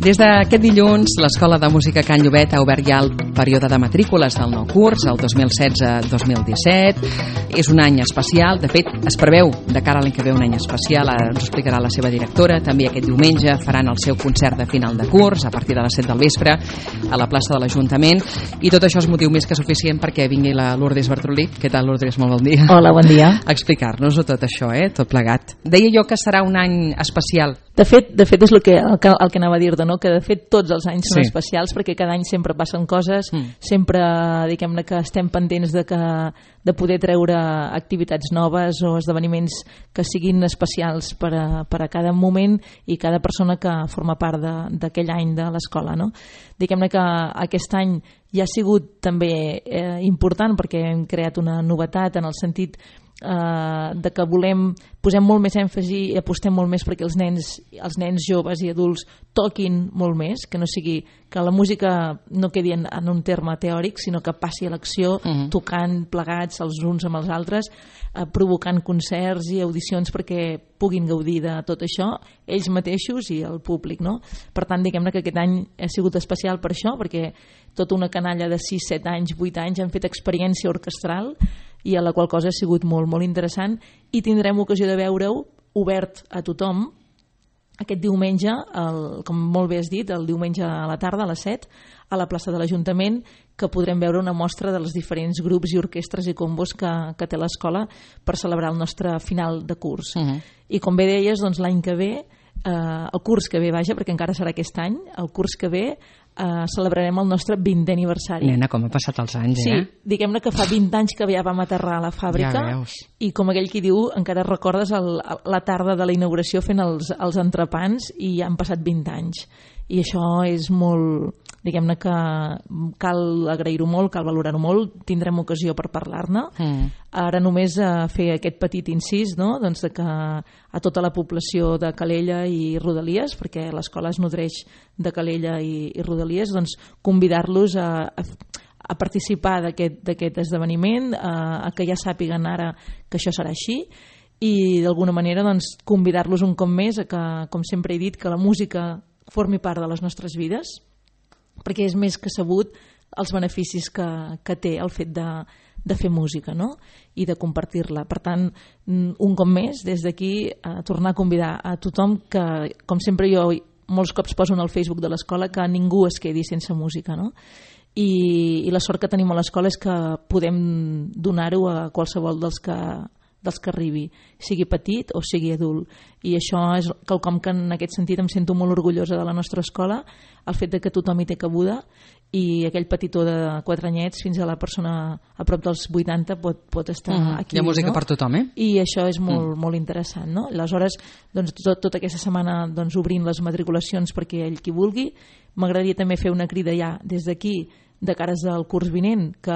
Des d'aquest dilluns, l'Escola de Música Can Llobet ha obert ja el període de matrícules del nou curs, el 2016-2017. És un any especial, de fet, es preveu de cara a l'any que ve un any especial, ara ens ho explicarà la seva directora. També aquest diumenge faran el seu concert de final de curs, a partir de les 7 del vespre, a la plaça de l'Ajuntament, i tot això és motiu més que suficient perquè vingui la Lourdes Bartrolí. Què tal, Lourdes? Molt bon dia. Hola, bon dia. A explicar-nos-ho tot això, tot plegat. Deia jo que serà un any especial. De fet és el que anava a dir-te, no? Que de fet tots els anys són especials perquè cada any sempre passen coses, sempre diguem-ne que estem pendents de poder treure activitats noves o esdeveniments que siguin especials per a cada moment i cada persona que forma part d'aquell any de l'escola, no? Diguem-ne que aquest any ja ha sigut també important perquè hem creat una novetat en el sentit de que posem molt més èmfasi i apostem molt més perquè els nens joves i adults toquin molt més, que no sigui que la música no quedi en un terme teòric, sinó que passi a l'acció, tocant plegats els uns amb els altres, provocant concerts i audicions perquè puguin gaudir de tot això ells mateixos i el públic, no? Per tant, diguem-ne que aquest any ha sigut especial per això, perquè tota una canalla de 6, 7 anys, 8 anys han fet experiència orquestral i a la qual cosa ha sigut molt, molt interessant, i tindrem ocasió de veure-ho obert a tothom aquest diumenge, com molt bé has dit, el diumenge a la tarda a les 7, a la plaça de l'Ajuntament, que podrem veure una mostra dels diferents grups i orquestres i combos que té l'escola per celebrar el nostre final de curs. I com bé deies, doncs, l'any que ve, el curs que ve, perquè encara serà aquest any, el curs que ve celebrarem el nostre 20è aniversari. Nena, com ha passat els anys, Sí, diguem-ne que fa 20 anys que ja vam aterrar a la fàbrica, i com aquell qui diu, encara recordes la tarda de la inauguració fent els entrepans i ja han passat 20 anys. I això és molt... Diguem-ne que cal agrair-ho molt, cal valorar-ho molt, tindrem ocasió per parlar-ne. Ara només fer aquest petit incís, no? Doncs de que a tota la població de Calella i Rodalies, perquè l'escola es nodreix de Calella i Rodalies, doncs convidar-los a participar d'aquest esdeveniment, a que ja sàpiguen ara que això serà així, i d'alguna manera doncs, convidar-los un cop més a que, com sempre he dit, que la música formi part de les nostres vides, perquè és més que sabut els beneficis que té el fet de fer música, no? I de compartir-la. Per tant, un cop més, des d'aquí, tornar a convidar a tothom que, com sempre jo molts cops poso en el Facebook de l'escola, que ningú es quedi sense música, no? I la sort que tenim a l'escola és que podem donar-ho a qualsevol dels que arribi, sigui petit o sigui adult, i això és quelcom que en aquest sentit em sento molt orgullosa de la nostra escola, el fet de que tothom hi té cabuda, i aquell petitó de 4 anyets fins a la persona a prop dels 80 pot estar aquí. Hi ha música per tothom, I això és molt, molt interessant, no? Aleshores, doncs, tota aquesta setmana doncs, obrint les matriculacions perquè ell qui vulgui. M'agradaria també fer una crida ja des d'aquí, de cares del curs vinent, que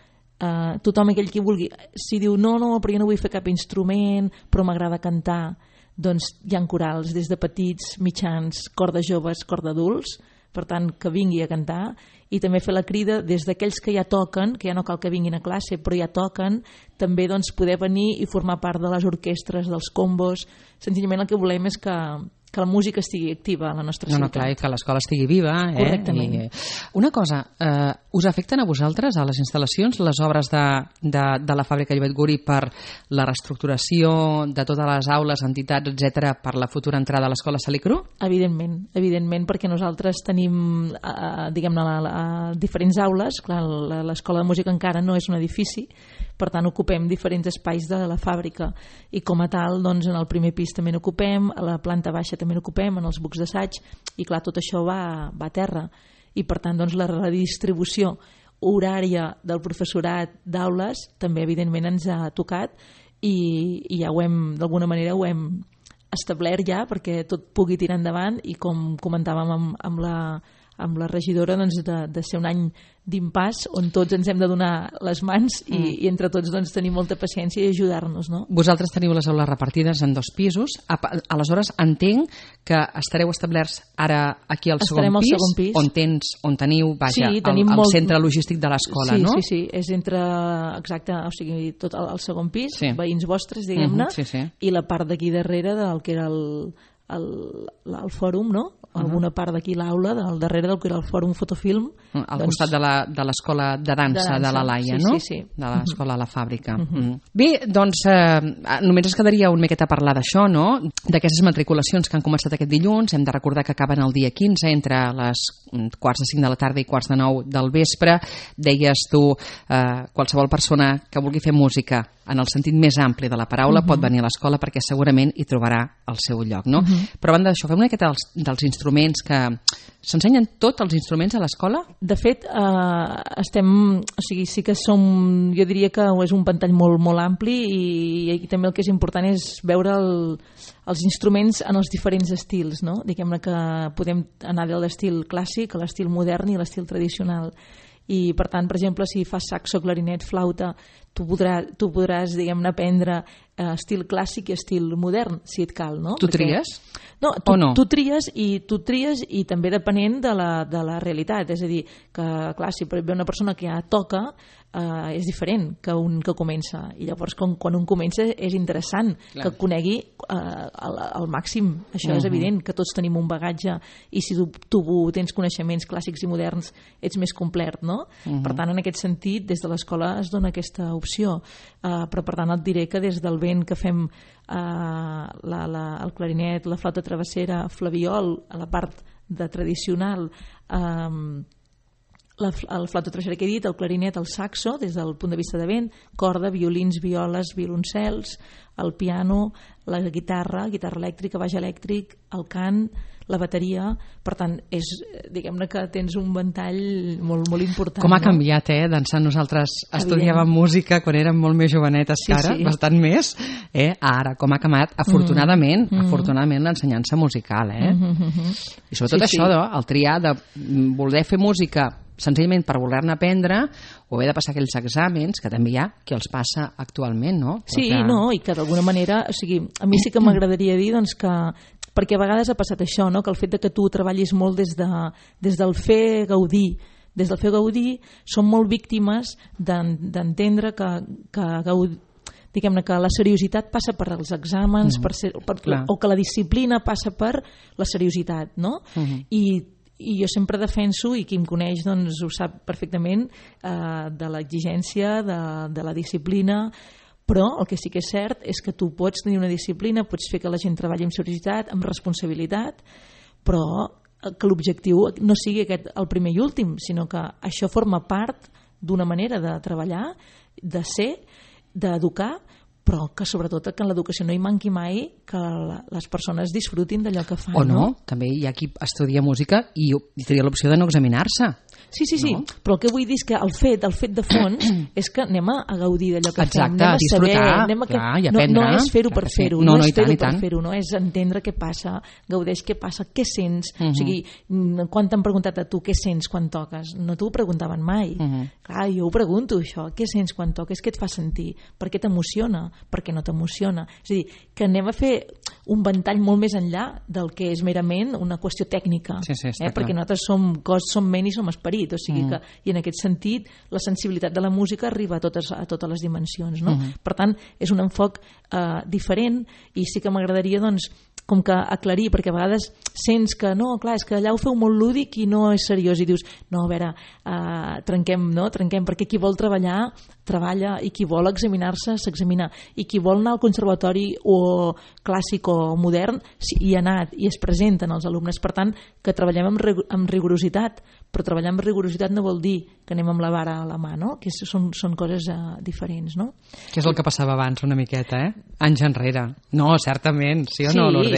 tothom aquell qui vulgui, si diu no, però jo no vull fer cap instrument, però m'agrada cantar, doncs hi ha corals des de petits, mitjans, cor de joves, cor d'adults, per tant que vingui a cantar, i també fer la crida des d'aquells que ja toquen, que ja no cal que vinguin a classe però ja toquen, també doncs, poder venir i formar part de les orquestres, dels combos. Senzillament el que volem és que la música estigui activa a la nostra ciutat. No, clar, i que l'escola estigui viva. Correctament. Una cosa, us afecten a vosaltres, a les instal·lacions, les obres de la fàbrica Llobet Guri per la reestructuració de totes les aules, entitats, etc., per la futura entrada a l'escola Salicru? Evidentment, perquè nosaltres tenim, diguem-ne, diferents aules. Clar, l'escola de música encara no és un edifici, per tant ocupem diferents espais de la fàbrica, i com a tal, doncs, en el primer pis també n'ocupem, a la planta baixa també n'ocupem, en els bucs d'assaig, i clar, tot això va a terra, i per tant doncs, la redistribució horària del professorat d'aules també evidentment ens ha tocat, i ja d'alguna manera ho hem establert ja perquè tot pugui tirar endavant, i com comentàvem amb la regidora, doncs, de ser un any d'impàs on tots ens hem de donar les mans i entre tots doncs, tenir molta paciència i ajudar-nos, no? Vosaltres teniu les aules repartides en 2 pisos, aleshores entenc que estareu establerts ara aquí al segon pis, on teniu el centre logístic de l'escola, no? Sí, és entre, exacte, o sigui, tot el segon pis, veïns vostres, diguem-ne, i la part d'aquí darrere del que era el fòrum, no? alguna part d'aquí l'aula, al darrere del que era el Fòrum Fotofilm. Al costat de l'escola de dansa de la Laia, no? Sí. De l'escola a la fàbrica. Bé, doncs només ens quedaria una miqueta a parlar d'això, no? D'aquestes matriculacions que han començat aquest dilluns. Hem de recordar que acaben el dia 15 entre les 4:05 de la tarda i 8:45 del vespre. Deies tu, qualsevol persona que vulgui fer música en el sentit més ampli de la paraula pot venir a l'escola perquè segurament hi trobarà el seu lloc, no? Però a banda d'això, fem una miqueta dels instruments que... S'ensenyen tots els instruments a l'escola? De fet, sí que som... Jo diria que és un ventall molt, molt ampli i també el que és important és veure els instruments en els diferents estils, no? Diguem-ne que podem anar de l'estil clàssic a l'estil modern i a l'estil tradicional. I per tant, per exemple, si fas saxo, clarinet, flauta, tu podràs diguem-ne, aprendre estil clàssic i estil modern, si et cal, no? Tu tries? No, tu tries i també depenent de la realitat, és a dir, que clar, si ve una persona que ja toca és diferent que un que comença, i llavors quan un comença és interessant que conegui al màxim, això és evident, que tots tenim un bagatge i si tu tens coneixements clàssics i moderns ets més complet, no? Per tant, en aquest sentit, des de l'escola es dona aquesta opció, però per tant et diré que des del vent que fem el clarinet, la flauta travessera, flabiol, a la part de tradicional, el flauta travessera que he dit, el clarinet, el saxo, des del punt de vista de vent, corda, violins, violes, violoncels, el piano, la guitarra elèctrica, baix elèctric, el cant, la bateria. Per tant, diguem-ne que tens un ventall molt, molt important. Com ha canviat, d'ençà nosaltres estudiàvem música quan érem molt més jovenetes que ara, bastant més. Ara, com ha canviat, afortunadament, l'ensenyança musical. I sobretot això, el triar de voler fer música senzillament per voler-ne aprendre o haver de passar aquells exàmens que també hi ha qui els passa actualment, no? Sí, i que d'alguna manera, o sigui, a mi sí que m'agradaria dir doncs, que perquè a vegades ha passat això, no? Que el fet de que tu treballis molt des del fer gaudir, som molt víctimes d'entendre diguem-ne que la seriositat passa per als exàmens o que la disciplina passa per la seriositat, no? I jo sempre defenso, i qui em coneix doncs, ho sap perfectament, de l'exigència, de la disciplina, però el que sí que és cert és que tu pots tenir una disciplina, pots fer que la gent treballi amb seriositat, amb responsabilitat, però que l'objectiu no sigui aquest el primer i últim, sinó que això forma part d'una manera de treballar, de ser, d'educar, però que sobretot que en l'educació no hi manqui mai que les persones disfrutin d'allò que fan. O no, també hi ha qui estudia música i tenia l'opció de no examinar-se. Sí, però el que vull dir és que el fet de fons és que anem a gaudir d'allò que fem, anem a disfrutar, i aprendre. No és fer-ho per fer-ho, no és fer-ho per fer-ho, no és entendre què passa, gaudeix què passa, què sents. O sigui, quan t'han preguntat a tu què sents quan toques, no t'ho preguntaven mai. Clar, jo ho pregunto això, què sents quan toques, què et fa sentir, per què t'emociona, per què no t'emociona. És a dir, que anem a fer un ventall molt més enllà del que és merament una qüestió tècnica, perquè nosaltres som cos, som ment i som esperit, o sigui que, i en aquest sentit la sensibilitat de la música arriba a totes les dimensions, no? Per tant, és un enfoc diferent, i sí que m'agradaria doncs com que aclarir, perquè a vegades sents que no, clar, és que allà ho feu molt lúdic i no és seriós, i dius, no, a veure, trenquem, perquè qui vol treballar, treballa, i qui vol examinar-se, s'examina, i qui vol anar al conservatori o clàssic o modern, hi ha anat i es presenten els alumnes. Per tant, que treballem amb rigorositat, però treballar amb rigorositat no vol dir que anem amb la vara a la mà, no? Que són coses diferents, no? Que és el que passava abans una miqueta, anys enrere. No, certament, sí o no, Lourdes?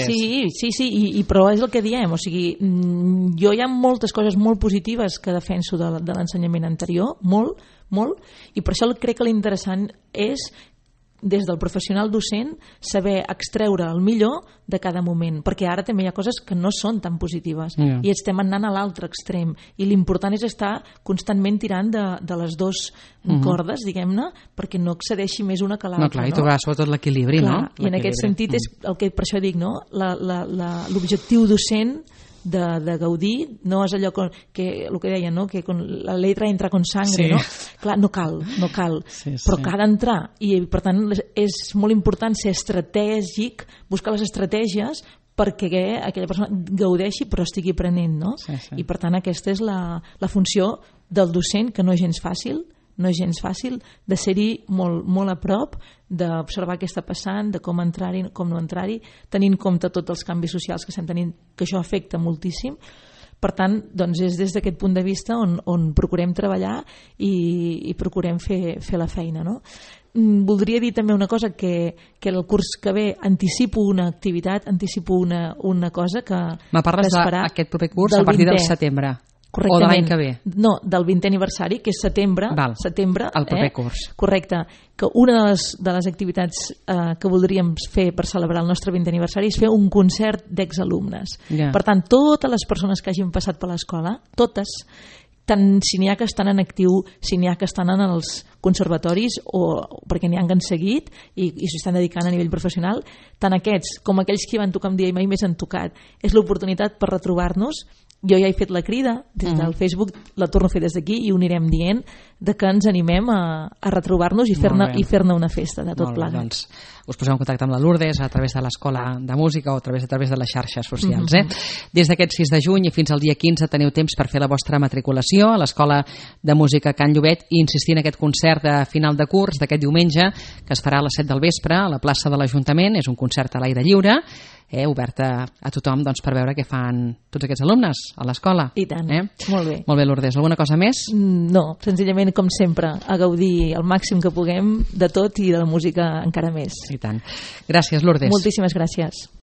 Sí, però és el que diem, o sigui, jo hi ha moltes coses molt positives que defenso de l'ensenyament anterior, molt, i per això crec que l'interessant és, des del professional docent, saber extreure el millor de cada moment, perquè ara també hi ha coses que no són tan positives i estem anant a l'altre extrem, i l'important és estar constantment tirant de les dues cordes, diguem-ne, perquè no excedeixi més una que l'altra. No, clar, i trobar sobretot l'equilibri, no? I en aquest sentit és el que per això dic, no? L'objectiu docent de gaudir no és allò que el que deien, no? Que la letra entra con sangre, no? Clar, no cal, però que ha d'entrar, i per tant és molt important ser estratègic, buscar les estratègies perquè aquella persona gaudeixi però estigui aprenent, no? Sí. I per tant aquesta és la funció del docent, que no és gens fàcil, de ser-hi molt, molt a prop, d'observar què està passant, de com entrar-hi, com no entrar-hi, tenint en compte tots els canvis socials que estem tenint, que això afecta moltíssim. Per tant, doncs és des d'aquest punt de vista on procurem treballar i procurem fer la feina, no? Voldria dir també una cosa, que el curs que ve anticipo una activitat, anticipo una cosa que... Me parles d'aquest proper curs a partir del setembre. O de l'any que ve? No, del 20è aniversari, que és setembre. El proper curs. Correcte. Que una de les activitats que voldríem fer per celebrar el nostre 20è aniversari és fer un concert d'exalumnes. Per tant, totes les persones que hagin passat per l'escola, totes, tant si n'hi ha que estan en actiu, si n'hi ha que estan en els conservatoris, o perquè n'hi ha que han seguit i s'hi estan dedicant a nivell professional, tant aquests com aquells que hi van tocar un dia i mai més han tocat, és l'oportunitat per retrobar-nos. Jo ja he fet la crida des del Facebook, la torno a fer des d'aquí i ho anirem dient, de que ens animem a retrobar-nos i fer-ne una festa de tot plegat. Doncs us poseu en contacte amb la Lourdes a través de l'Escola de Música o a través de les xarxes socials. Des d'aquest 6 de juny i fins al dia 15 teniu temps per fer la vostra matriculació a l'Escola de Música Can Llobet i insistir en aquest concert de final de curs d'aquest diumenge, que es farà a les 7 del vespre a la plaça de l'Ajuntament. És un concert a l'aire lliure, obert a tothom, doncs, per veure què fan tots aquests alumnes a l'escola. I tant, molt bé. Molt bé, Lourdes. Alguna cosa més? No, senzillament, com sempre, a gaudir el màxim que puguem de tot i de la música encara més. I tant. Gràcies, Lourdes. Moltíssimes gràcies.